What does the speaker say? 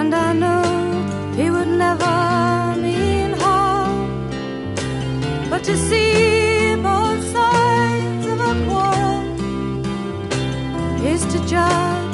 and I know he would never mean harm. But to see both sides of a quarrel is to judge